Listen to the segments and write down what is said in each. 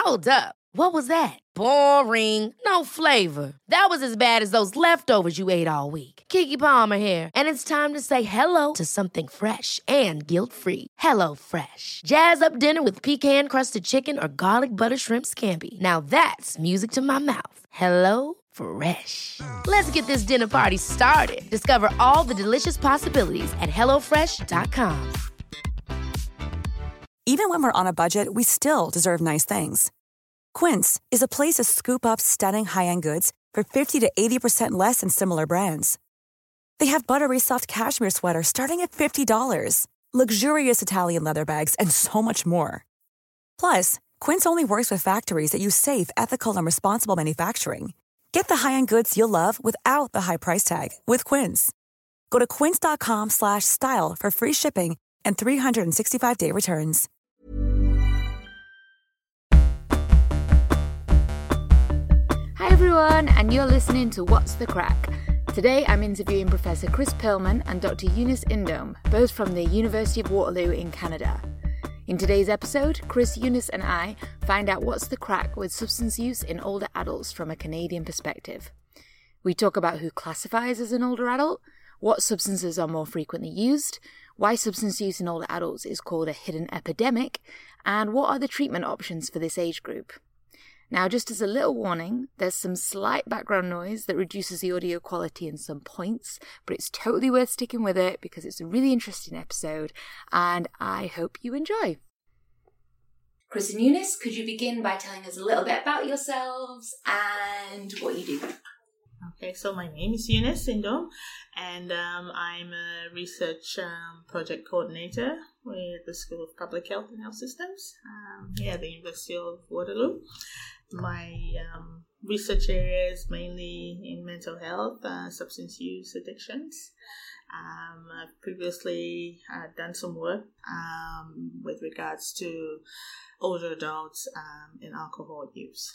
Hold up. What was that? Boring. No flavor. That was as bad as those leftovers you ate all week. Keke Palmer here, and it's time to say hello to something fresh and guilt-free. Hello Fresh. Jazz up dinner with pecan-crusted chicken or garlic butter shrimp scampi. Now that's music to my mouth. Hello Fresh. Let's get this dinner party started. Discover all the delicious possibilities at hellofresh.com. Even when we're on a budget, we still deserve nice things. Quince is a place to scoop up stunning high-end goods for 50 to 80% less than similar brands. They have buttery soft cashmere sweaters starting at $50, luxurious Italian leather bags, and so much more. Plus, Quince only works with factories that use safe, ethical, and responsible manufacturing. Get the high-end goods you'll love without the high price tag with Quince. Go to quince.com/style for free shipping and 365-day returns. Hi everyone, and you're listening to What's the Crack? Today I'm interviewing Professor Chris Perlman and Dr. Eunice Indome, both from the University of Waterloo in Canada. In today's episode, Chris, Eunice and I find out what's the crack with substance use in older adults from a Canadian perspective. We talk about who classifies as an older adult, what substances are more frequently used, why substance use in older adults is called a hidden epidemic, and what are the treatment options for this age group. Now, just as a little warning, there's some slight background noise that reduces the audio quality in some points, but it's totally worth sticking with it because it's a really interesting episode, and I hope you enjoy. Chris and Eunice, could you begin by telling us a little bit about yourselves and what you do? Okay, so my name is Eunice Indome, and I'm a research project coordinator with the School of Public Health and Health Systems here at the University of Waterloo. My research area is mainly in mental health, substance use, addictions. I've previously done some work with regards to older adults and alcohol use.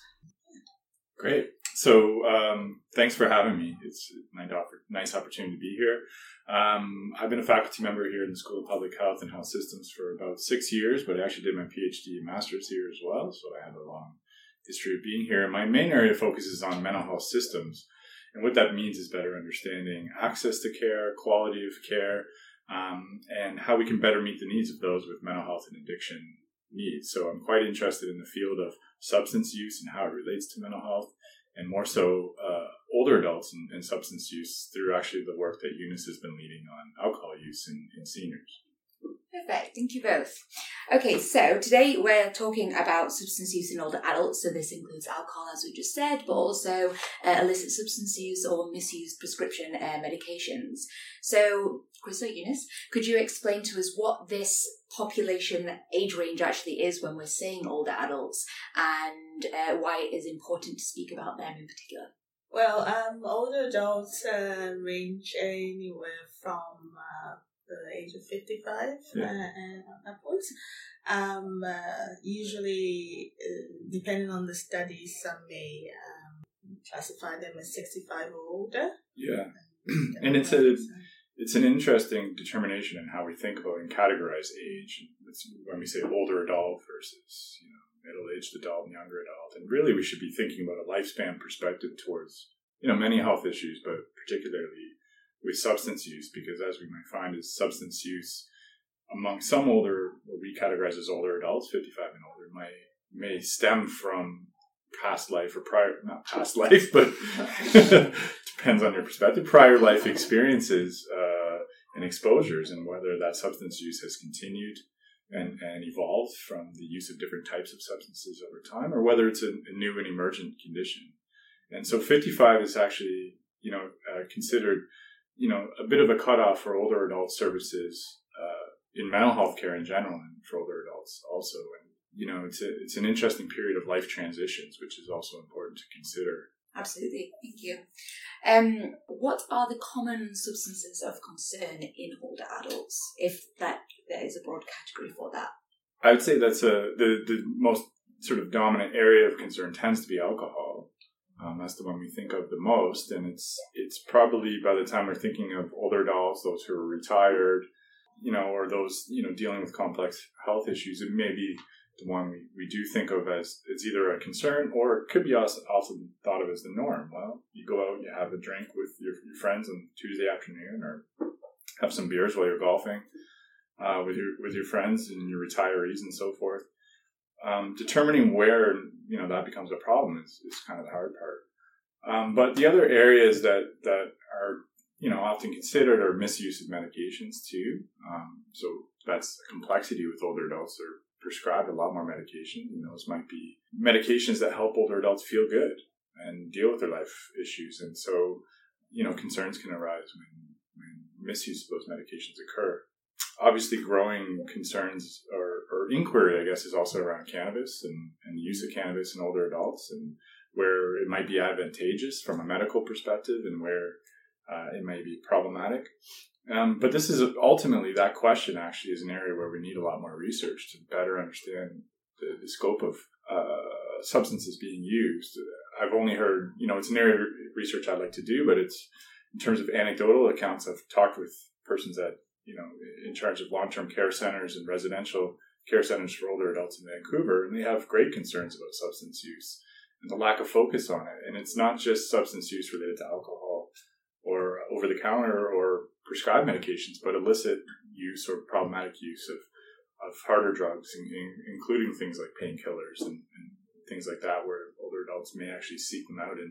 Great. So thanks for having me. It's a nice opportunity to be here. I've been a faculty member here in the School of Public Health and Health Systems for about 6 years, but I actually did my PhD and master's here as well, so I have a long history of being here. My main area focuses on mental health systems, and what that means is better understanding access to care, quality of care, and how we can better meet the needs of those with mental health and addiction needs. So I'm quite interested in the field of substance use and how it relates to mental health, and more so older adults and substance use through actually the work that Eunice has been leading on alcohol use in seniors. Perfect, thank you both. Okay, so today we're talking about substance use in older adults, so this includes alcohol, as we just said, but also illicit substance use or misused prescription medications. So, Chris or Eunice, could you explain to us what this population age range actually is when we're saying older adults, and why it is important to speak about them in particular? Well, older adults range anywhere from the age of 55 and upwards. Usually, depending on the studies, some may classify them as 65 or older. Yeah, and it's an interesting determination in how we think about and categorize age. It's when we say older adult versus middle-aged adult and younger adult, and really we should be thinking about a lifespan perspective towards many health issues, but particularly with substance use, because as we might find is substance use among some older, what we categorize as older adults, 55 and older, may stem from past life or not past life, but depends on your perspective, prior life experiences and exposures, and whether that substance use has continued and evolved from the use of different types of substances over time, or whether it's a new and emergent condition. And so 55 is actually, considered a bit of a cutoff for older adult services in mental health care in general, and for older adults also. And it's an interesting period of life transitions, which is also important to consider. Absolutely, thank you. What are the common substances of concern in older adults, if there is a broad category for that? I would say that's the most sort of dominant area of concern tends to be alcohol. That's the one we think of the most, and it's probably, by the time we're thinking of older adults, those who are retired, or those dealing with complex health issues, it may be the one we do think of as it's either a concern or it could be also thought of as the norm. Well, you go out, you have a drink with your friends on Tuesday afternoon, or have some beers while you're golfing with your friends and your retirees and so forth. Determining where that becomes a problem is kind of the hard part. But the other areas that are often considered are misuse of medications too. So that's a complexity with older adults. They're prescribed a lot more medication. Those might be medications that help older adults feel good and deal with their life issues. And so, concerns can arise when misuse of those medications occur. Obviously, growing concerns or inquiry, I guess, is also around cannabis and the use of cannabis in older adults, and where it might be advantageous from a medical perspective and where it may be problematic. But this is ultimately, that question actually is an area where we need a lot more research to better understand the scope of substances being used. I've only heard, it's an area of research I'd like to do, but it's in terms of anecdotal accounts. I've talked with persons that, in charge of long-term care centers and residential care centers for older adults in Vancouver, and they have great concerns about substance use and the lack of focus on it. And it's not just substance use related to alcohol or over-the-counter or prescribed medications, but illicit use or problematic use of harder drugs, including things like painkillers and things like that, where older adults may actually seek them out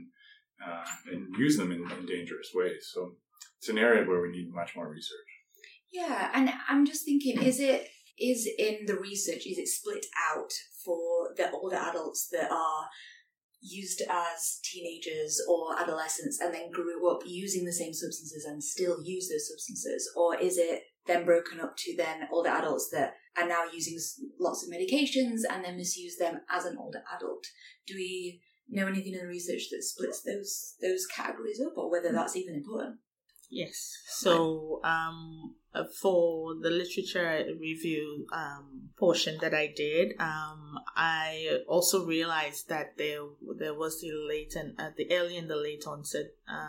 and use them in dangerous ways. So it's an area where we need much more research. Yeah, and I'm just thinking, is in the research, is it split out for the older adults that are used as teenagers or adolescents and then grew up using the same substances and still use those substances? Or is it then broken up to then older adults that are now using lots of medications and then misuse them as an older adult? Do we know anything in the research that splits those categories up, or whether that's even important? Yes. So for the literature review portion that I did, I also realized that there was the early and the late onset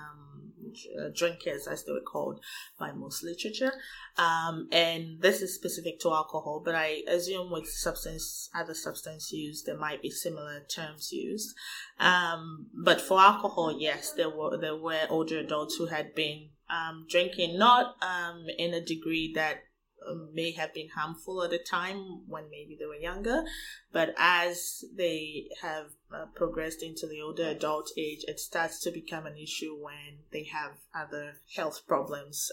drinkers, as they were called by most literature, and this is specific to alcohol, but I assume with other substance use there might be similar terms used. But for alcohol, yes, there were older adults who had been drinking, not in a degree that may have been harmful at the time when maybe they were younger, but as they have progressed into the older adult age, it starts to become an issue when they have other health problems.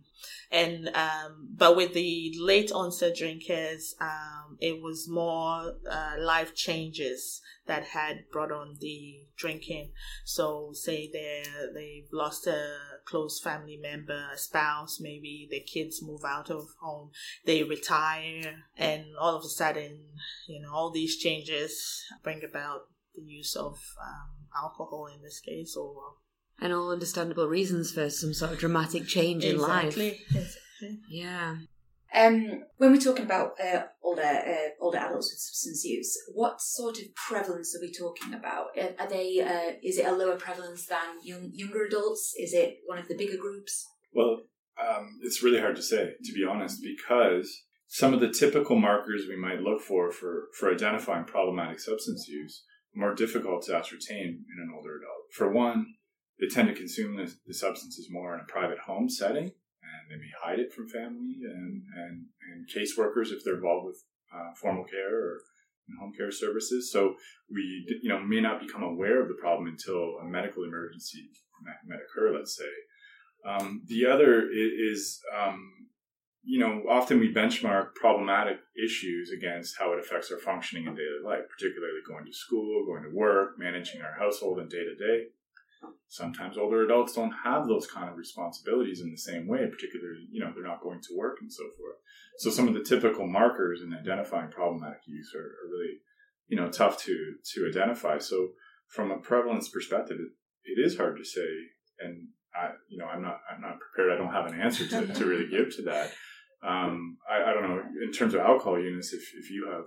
But with the late onset drinkers, it was more life changes that had brought on the drinking. So say they've lost a close family member, a spouse, maybe their kids move out of home, they retire, and all of a sudden, all these changes bring about the use of alcohol in this case, and all understandable reasons for some sort of dramatic change in life. Exactly. Yeah. When we're talking about older adults with substance use, what sort of prevalence are we talking about? Are they? Is it a lower prevalence than younger adults? Is it one of the bigger groups? Well, it's really hard to say, to be honest, because some of the typical markers we might look for identifying problematic substance use are more difficult to ascertain in an older adult. For one, they tend to consume the substances more in a private home setting, and they may hide it from family and caseworkers if they're involved with formal care or home care services. So we may not become aware of the problem until a medical emergency might occur, let's say. The other is, often we benchmark problematic issues against how it affects our functioning in daily life, particularly going to school, going to work, managing our household and day to day. Sometimes older adults don't have those kind of responsibilities in the same way, particularly, they're not going to work and so forth. So some of the typical markers in identifying problematic use are really, tough to identify. So from a prevalence perspective, it is hard to say, and I'm not prepared. I don't have an answer to really give to that. I don't know, in terms of alcohol use, if you have.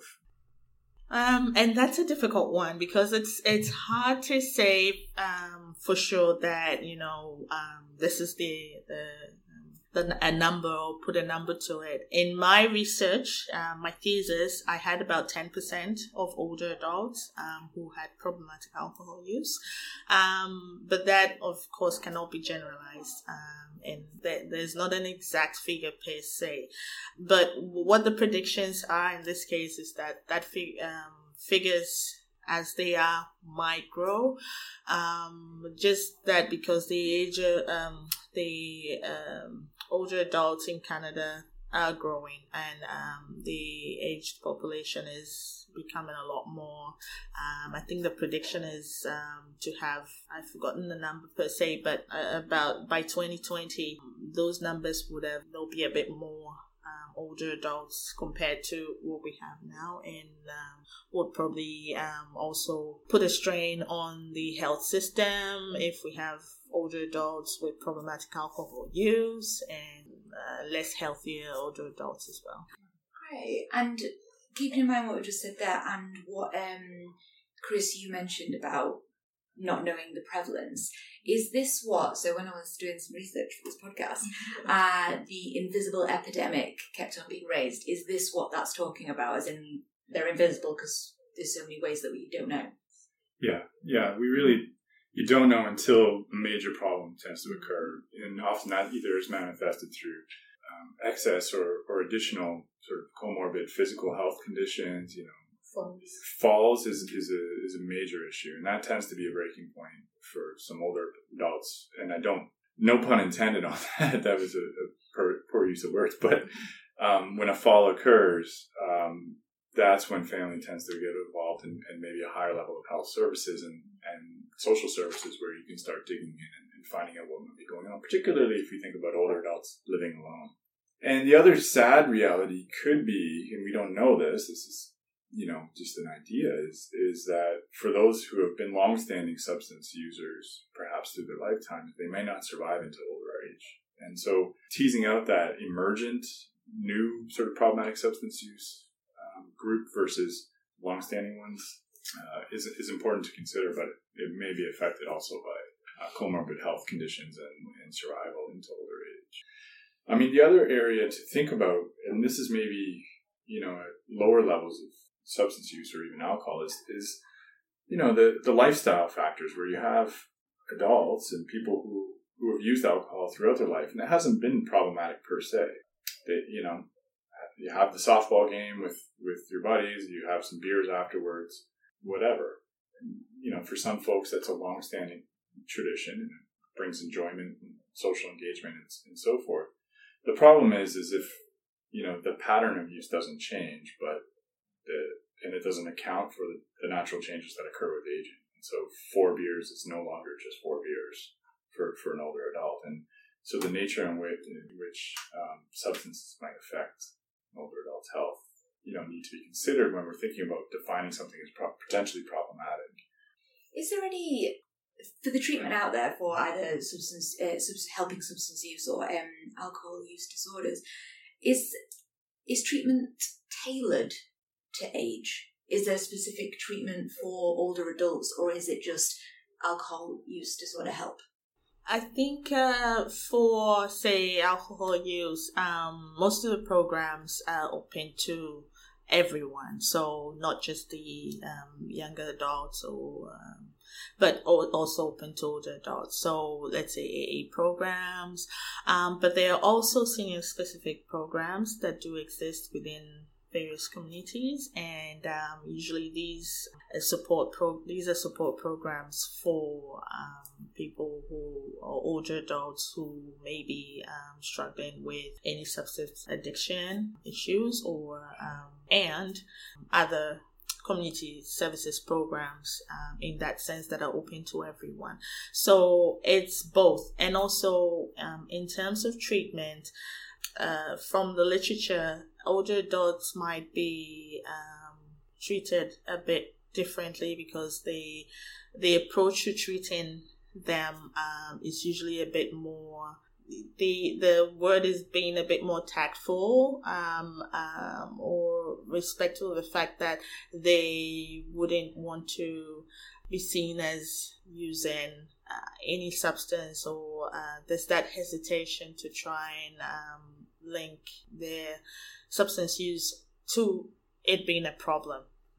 And that's a difficult one because it's hard to say for sure that this is the a number or put a number to it. In my research, my thesis, I had about 10% of older adults who had problematic alcohol use. But that, of course, cannot be generalized. And there's not an exact figure per se. But what the predictions are in this case is that figures as they are might grow. Just that because the older adults in Canada are growing, and the aged population is becoming a lot more. I think the prediction is to have, I've forgotten the number per se, but about by 2020, those numbers there'll be a bit more older adults compared to what we have now, and would probably also put a strain on the health system if we have older adults with problematic alcohol use and less healthier older adults as well. Great. And keeping in mind what we just said there and what Chris, you mentioned about not knowing the prevalence, is this what, so when I was doing some research for this podcast, the invisible epidemic kept on being raised, is this what that's talking about, as in they're invisible because there's so many ways that we don't know? Yeah, you don't know until a major problem tends to occur, and often that either is manifested through excess or additional sort of comorbid physical health conditions. Falls is a major issue, and that tends to be a breaking point for some older adults. And no pun intended on that. That was a poor use of words. But when a fall occurs, that's when family tends to get involved in maybe a higher level of health services and social services, where you can start digging in and finding out what might be going on, particularly if you think about older adults living alone. And the other sad reality could be, and we don't know this is just an idea, is that for those who have been long-standing substance users, perhaps through their lifetime, they may not survive until older age. And so teasing out that emergent, new sort of problematic substance use group versus long-standing ones is important to consider, but it may be affected also by comorbid health conditions and survival into older age. I mean, the other area to think about, and this is maybe, at lower levels of substance use or even alcohol, is the lifestyle factors, where you have adults and people who have used alcohol throughout their life, and it hasn't been problematic per se. You have the softball game with your buddies, you have some beers afterwards, whatever. And, for some folks that's a long-standing tradition, and it brings enjoyment and social engagement and so forth. The problem is if the pattern of use doesn't change, and it doesn't account for the natural changes that occur with aging. And so 4 beers is no longer just 4 beers for an older adult. And so the nature in which substances might affect an older adult's health, need to be considered when we're thinking about defining something as potentially problematic. Is there any, for the treatment out there for either helping substance use or alcohol use disorders, is treatment tailored to age? Is there specific treatment for older adults, or is it just alcohol use disorder help? I think for, say, alcohol use, most of the programs are open to everyone, so not just the younger adults, but also open to older adults. So let's say AA programs, but there are also senior-specific programs that do exist within various communities, and usually these are support programs for people who are older adults who may be struggling with any substance addiction issues, or and other community services programs in that sense that are open to everyone. So it's both. And also in terms of treatment, from the literature, older adults might be treated a bit differently because the approach to treating them is usually a bit more, the word is being a bit more tactful, or respectful of the fact that they wouldn't want to be seen as using any substance, or there's that hesitation to try and link their substance use to it being a problem.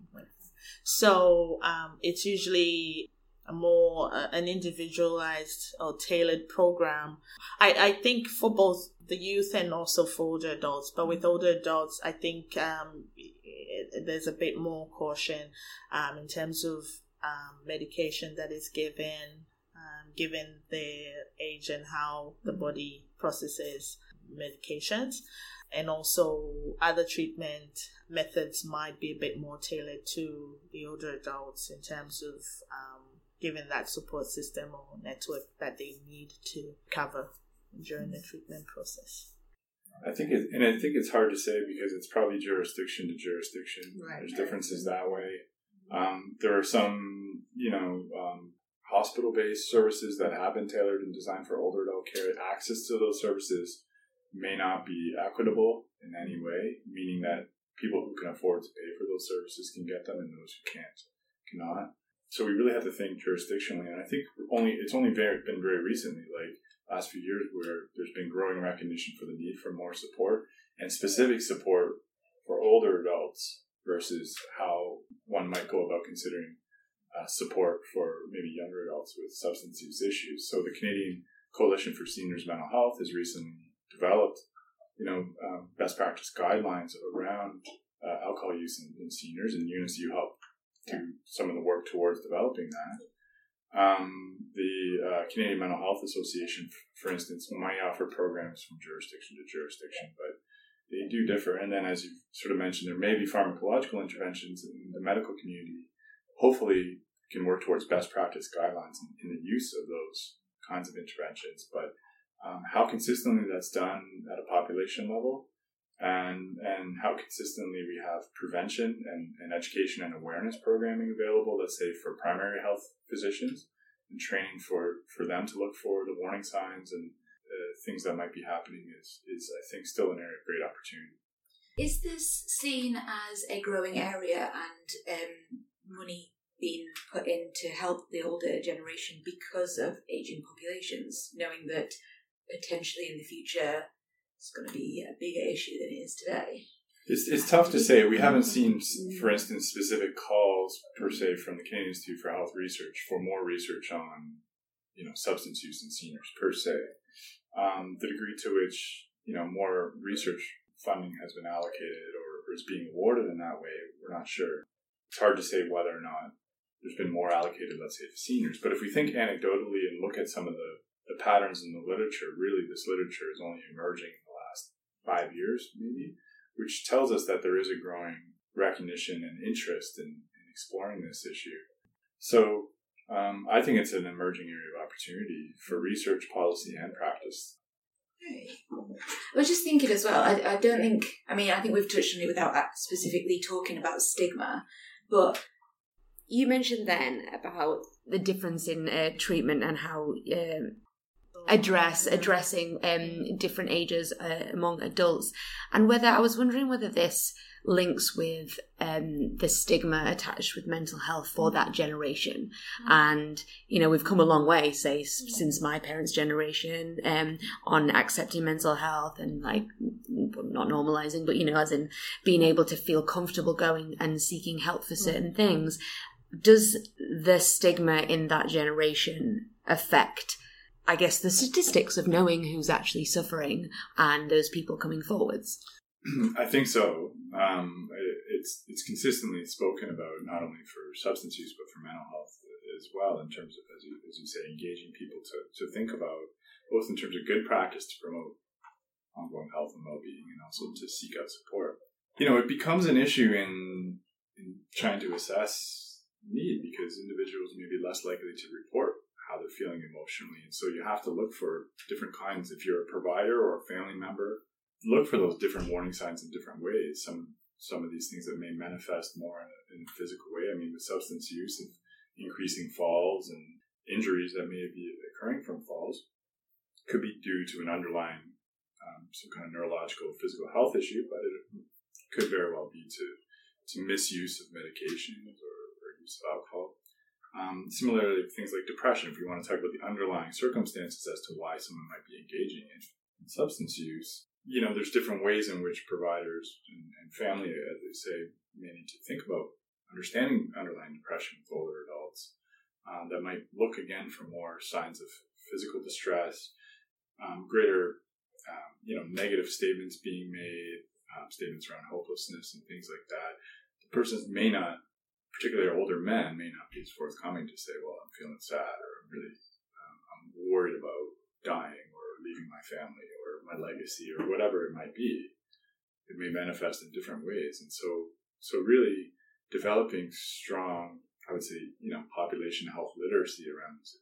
So it's usually a more an individualized or tailored program. I think for both the youth and also for older adults. But with older adults, I think there's a bit more caution in terms of medication that is given, given their age and how the body processes medications. And also other treatment methods might be a bit more tailored to the older adults in terms of giving that support system or network that they need to cover during the treatment process. I think it's hard to say because it's probably jurisdiction to jurisdiction. Right. There's differences that way. There are some, hospital-based services that have been tailored and designed for older adult care. Access to those services may not be equitable in any way, meaning that people who can afford to pay for those services can get them and those who cannot. So we really have to think jurisdictionally, and I think it's only been very recently, like last few years, where there's been growing recognition for the need for more support and specific support for older adults versus how one might go about considering support for maybe younger adults with substance use issues. So the Canadian Coalition for Seniors Mental Health has recently developed, best practice guidelines around alcohol use in seniors, and Eunice, you helped do some of the work towards developing that. The Canadian Mental Health Association, for instance, might offer programs from jurisdiction to jurisdiction, but they do differ. And then, as you sort of mentioned, there may be pharmacological interventions in the medical community. Hopefully, can work towards best practice guidelines in the use of those kinds of interventions. But how consistently that's done at a population level, and how consistently we have prevention and education and awareness programming available, let's say for primary health physicians, and training for them to look for the warning signs and things that might be happening is I think still an area of great opportunity. Is this seen as a growing area and money being put in to help the older generation because of ageing populations, knowing that potentially in the future it's going to be a bigger issue than it is today? It's tough to say. We haven't seen, for instance, specific calls per se from the Canadian Institute for Health Research for more research on, substance use in seniors per se. The degree to which, more research funding has been allocated or is being awarded in that way, we're not sure. It's hard to say whether or not there's been more allocated, let's say, to seniors. But if we think anecdotally and look at some of the patterns in the literature, really this literature is only emerging in the last 5 years, maybe, which tells us that there is a growing recognition and interest in exploring this issue. So I think it's an emerging area of opportunity for research, policy, and practice. I was just thinking as well, I think we've touched on it without specifically talking about stigma, but you mentioned then about the difference in treatment and how addressing different ages among adults, and I was wondering whether this links with the stigma attached with mental health for that generation. And we've come a long way, say, since my parents' generation, on accepting mental health and not normalizing, but as in being able to feel comfortable going and seeking help for certain things. Does the stigma in that generation affect, I guess, the statistics of knowing who's actually suffering and those people coming forwards? I think so. It's consistently spoken about, not only for substance use, but for mental health as well, in terms of, as you say, engaging people to think about, both in terms of good practice to promote ongoing health and well-being, and also to seek out support. It becomes an issue in trying to assess need, because individuals may be less likely to report how they're feeling emotionally. And so you have to look for different kinds. If you're a provider or a family member, look for those different warning signs in different ways. Some of these things that may manifest more in a physical way. I mean, with substance use, and increasing falls and injuries that may be occurring from falls could be due to an underlying some kind of neurological or physical health issue, but it could very well be to misuse of medications or use of alcohol. Similarly, things like depression, if you want to talk about the underlying circumstances as to why someone might be engaging in substance use, there's different ways in which providers and family, as they say, may need to think about understanding underlying depression with older adults that might look again for more signs of physical distress, greater, negative statements being made, statements around hopelessness and things like that. The persons may not, particularly older men, may not be as forthcoming to say, well, I'm feeling sad, or I'm worried about dying or leaving my family or my legacy or whatever it might be. It may manifest in different ways. And so really developing strong, I would say, population health literacy around this.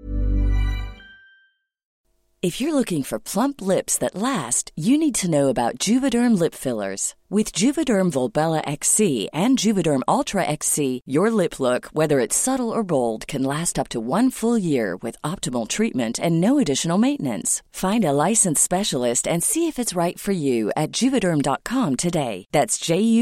If you're looking for plump lips that last, you need to know about Juvederm lip fillers. With Juvederm Volbella XC and Juvederm Ultra XC, your lip look, whether it's subtle or bold, can last up to 1 full year with optimal treatment and no additional maintenance. Find a licensed specialist and see if it's right for you at Juvederm.com today. That's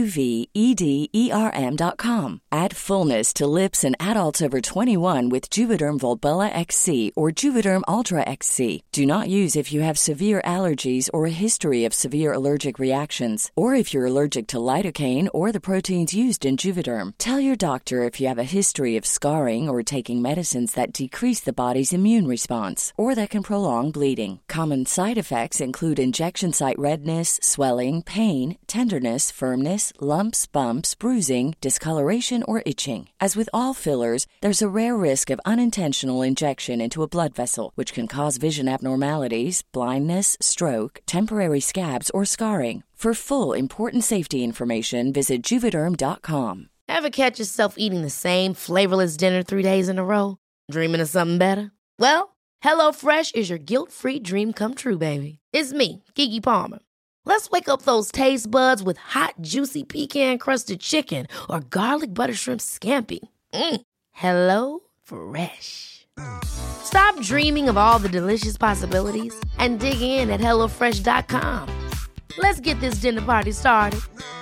JUVEDERM.com. Add fullness to lips in adults over 21 with Juvederm Volbella XC or Juvederm Ultra XC. Do not use if you have severe allergies or a history of severe allergic reactions, or if you're allergic to lidocaine or the proteins used in Juvederm. Tell your doctor if you have a history of scarring or taking medicines that decrease the body's immune response or that can prolong bleeding. Common side effects include injection site redness, swelling, pain, tenderness, firmness, lumps, bumps, bruising, discoloration, or itching. As with all fillers, there's a rare risk of unintentional injection into a blood vessel, which can cause vision abnormalities, blindness, stroke, temporary scabs, or scarring. For full, important safety information, visit Juvederm.com. Ever catch yourself eating the same flavorless dinner 3 days in a row? Dreaming of something better? Well, HelloFresh is your guilt-free dream come true, baby. It's me, Keke Palmer. Let's wake up those taste buds with hot, juicy pecan-crusted chicken or garlic butter shrimp scampi. Hello Fresh. Stop dreaming of all the delicious possibilities and dig in at HelloFresh.com. Let's get this dinner party started.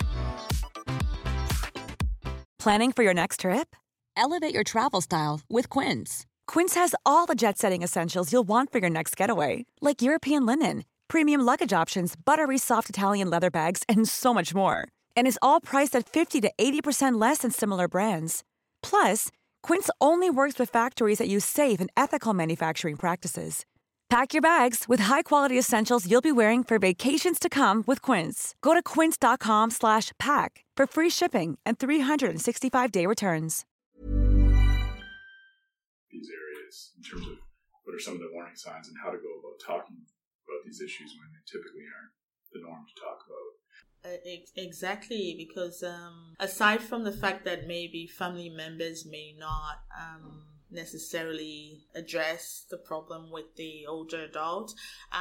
Planning for your next trip? Elevate your travel style with Quince. Quince has all the jet-setting essentials you'll want for your next getaway, like European linen, premium luggage options, buttery soft Italian leather bags, and so much more. And is all priced at 50 to 80% less than similar brands. Plus, Quince only works with factories that use safe and ethical manufacturing practices. Pack your bags with high-quality essentials you'll be wearing for vacations to come with Quince. Go to quince.com/pack for free shipping and 365-day returns. These areas, in terms of what are some of the warning signs and how to go about talking about these issues when they typically aren't the norm to talk about. Exactly, because aside from the fact that maybe family members may not necessarily address the problem with the older adults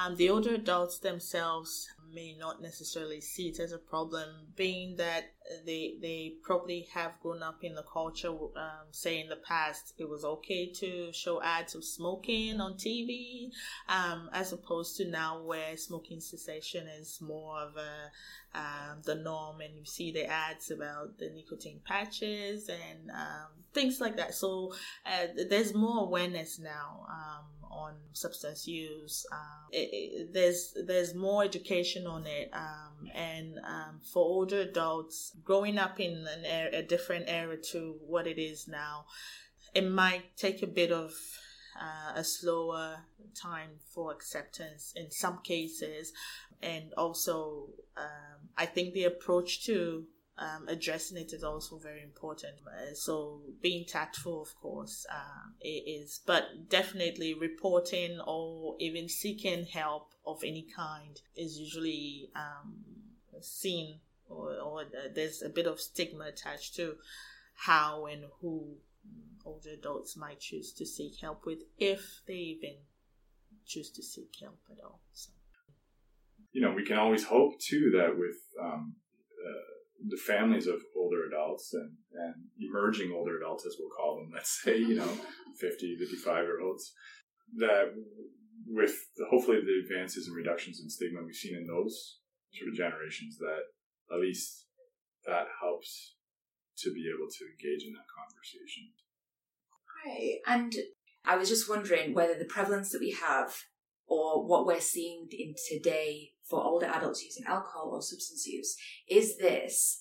themselves may not necessarily see it as a problem, being that they probably have grown up in the culture, say in the past it was okay to show ads of smoking on TV, as opposed to now where smoking cessation is more of the norm, and you see the ads about the nicotine patches and things like that. So there's more awareness now on substance use. There's more education on it, and for older adults growing up in a different era to what it is now, it might take a bit of a slower time for acceptance in some cases, and also I think the approach to addressing it is also very important. So being tactful, of course, it is, but definitely reporting or even seeking help of any kind is usually seen, or there's a bit of stigma attached to how and who older adults might choose to seek help with, if they even choose to seek help at all. So. We can always hope too that with the families of older adults and emerging older adults, as we'll call them, let's say, 50, 55-year-olds, that with hopefully the advances and reductions in stigma we've seen in those sort of generations, that at least that helps to be able to engage in that conversation. Great. And I was just wondering whether the prevalence that we have or what we're seeing in today for older adults using alcohol or substance use, is this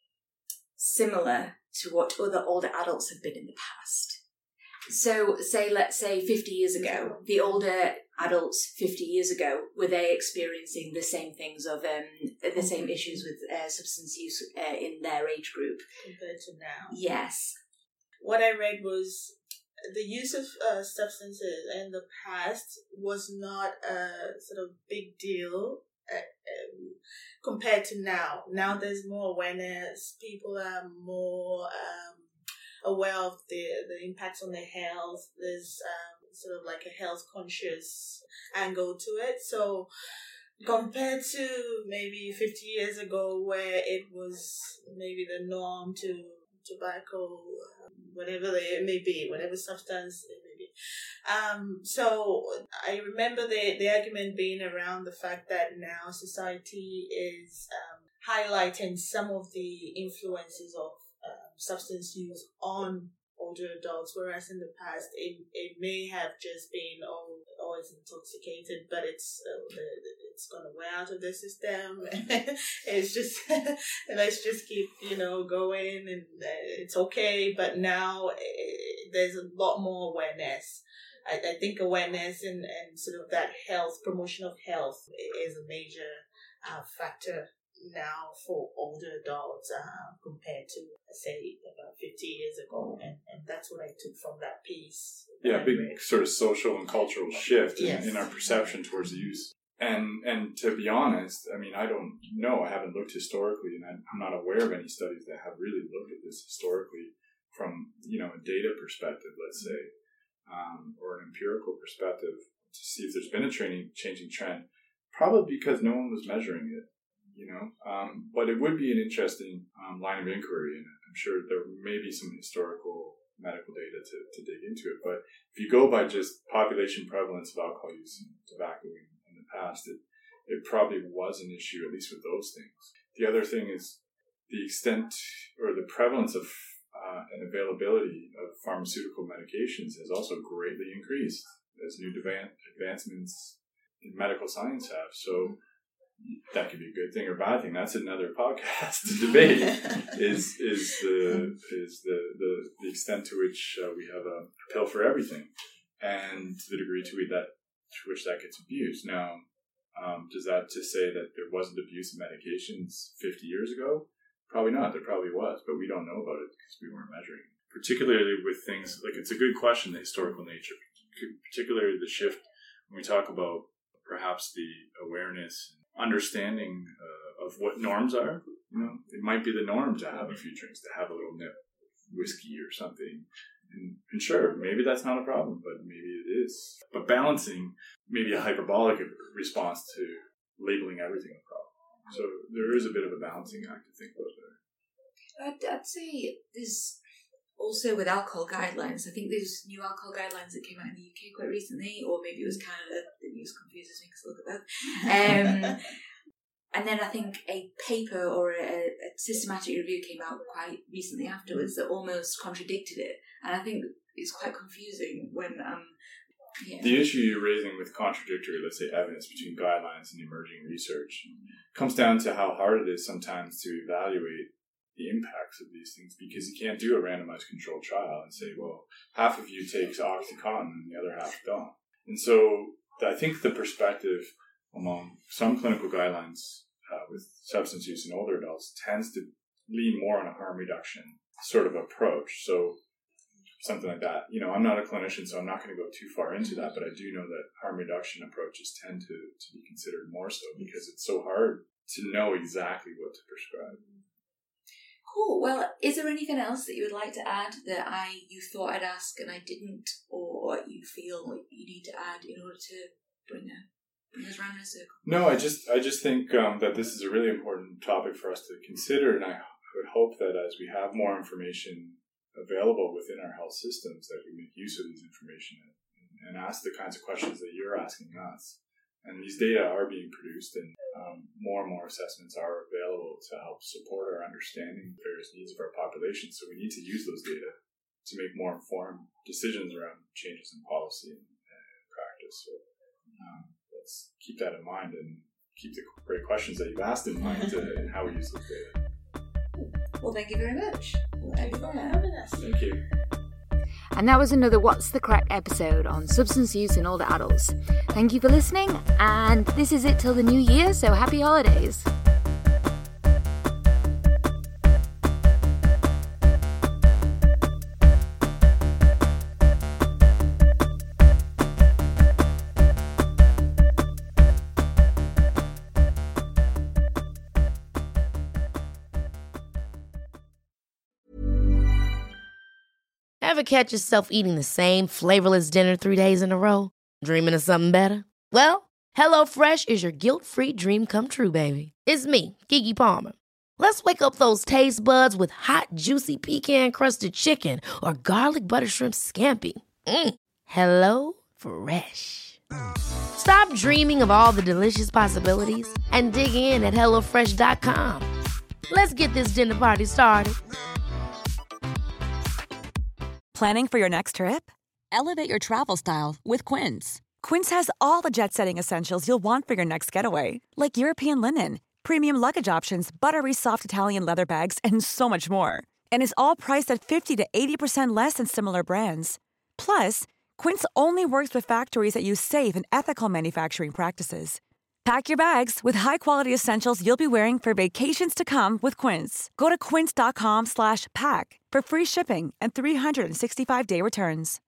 similar to what other older adults have been in the past? So let's say 50 years ago, the older adults 50 years ago, were they experiencing the same things of the same issues with substance use in their age group? Compared to now? Yes. What I read was the use of substances in the past was not a sort of big deal compared to now. Now there's more awareness. People are more aware of the impacts on their health. There's sort of like a health conscious angle to it. So compared to maybe 50 years ago where it was maybe the norm to tobacco, whatever it may be, whatever substance it may be. So I remember the argument being around the fact that now society is highlighting some of the influences of substance use on older adults, whereas in the past it may have just been it's intoxicated, but it's gonna wear out of the system. It's just let's just keep going, and it's okay. But now there's a lot more awareness. I think awareness and sort of that promotion of health is a major factor now for older adults compared to, say, about 50 years ago. And that's what I took from that piece. Yeah, big sort of social and cultural shift in our perception towards the use. And to be honest, I mean, I don't know. I haven't looked historically, and I'm not aware of any studies that have really looked at this historically from, a data perspective, let's say, or an empirical perspective to see if there's been a changing trend. Probably because no one was measuring it. But it would be an interesting line of inquiry, and I'm sure there may be some historical medical data to dig into it. But if you go by just population prevalence of alcohol use and tobacco in the past, it probably was an issue, at least with those things. The other thing is the extent or the prevalence of and availability of pharmaceutical medications has also greatly increased as new advancements in medical science have. So that could be a good thing or bad thing. That's another podcast to debate. is the extent to which we have a pill for everything, and to the degree to which that gets abused. Now, does that to say that there wasn't abuse of medications 50 years ago? Probably not. There probably was, but we don't know about it because we weren't measuring. Particularly with things like, it's a good question, the historical nature, particularly the shift when we talk about perhaps the awareness, understanding of what norms are. It might be the norm to have a few drinks, to have a little nip whiskey or something. And sure, maybe that's not a problem, but maybe it is. But balancing maybe a hyperbolic response to labeling everything a problem. So there is a bit of a balancing act to think about there. I'd say there's also with alcohol guidelines. I think there's new alcohol guidelines that came out in the UK quite recently, or maybe it was Canada. The news confuses me because I look at that. And then I think a paper or a systematic review came out quite recently afterwards that almost contradicted it. And I think it's quite confusing when... The issue you're raising with contradictory, let's say, evidence between guidelines and emerging research comes down to how hard it is sometimes to evaluate the impacts of these things, because you can't do a randomized controlled trial and say, well, half of you takes OxyContin and the other half don't. And so I think the perspective among some clinical guidelines with substance use in older adults tends to lean more on a harm reduction sort of approach. So something like that. I'm not a clinician, so I'm not going to go too far into that, but I do know that harm reduction approaches tend to be considered more so because it's so hard to know exactly what to prescribe. Cool. Well, is there anything else that you would like to add that you thought I'd ask and I didn't, or you feel like you need to add in order to bring us round in a circle? No, I just think that this is a really important topic for us to consider, and I would hope that as we have more information available within our health systems, that we make use of this information and ask the kinds of questions that you're asking us. And these data are being produced, and more and more assessments are available to help support our understanding of various needs of our population. So we need to use those data to make more informed decisions around changes in policy and practice. So let's keep that in mind and keep the great questions that you've asked in mind in how we use this data. Well, thank you very much. Thank you for having us. Thank you. And that was another What's the Crack episode on substance use in older adults. Thank you for listening, and this is it till the new year, so happy holidays. Ever catch yourself eating the same flavorless dinner 3 days in a row? Dreaming of something better? Well, HelloFresh is your guilt-free dream come true, baby. It's me, Keke Palmer. Let's wake up those taste buds with hot, juicy pecan-crusted chicken or garlic butter shrimp scampi. Hello Fresh. Stop dreaming of all the delicious possibilities and dig in at HelloFresh.com. Let's get this dinner party started. Planning for your next trip? Elevate your travel style with Quince. Quince has all the jet-setting essentials you'll want for your next getaway, like European linen, premium luggage options, buttery soft Italian leather bags, and so much more. And is all priced at 50 to 80% less than similar brands. Plus, Quince only works with factories that use safe and ethical manufacturing practices. Pack your bags with high-quality essentials you'll be wearing for vacations to come with Quince. Go to quince.com/pack for free shipping and 365-day returns.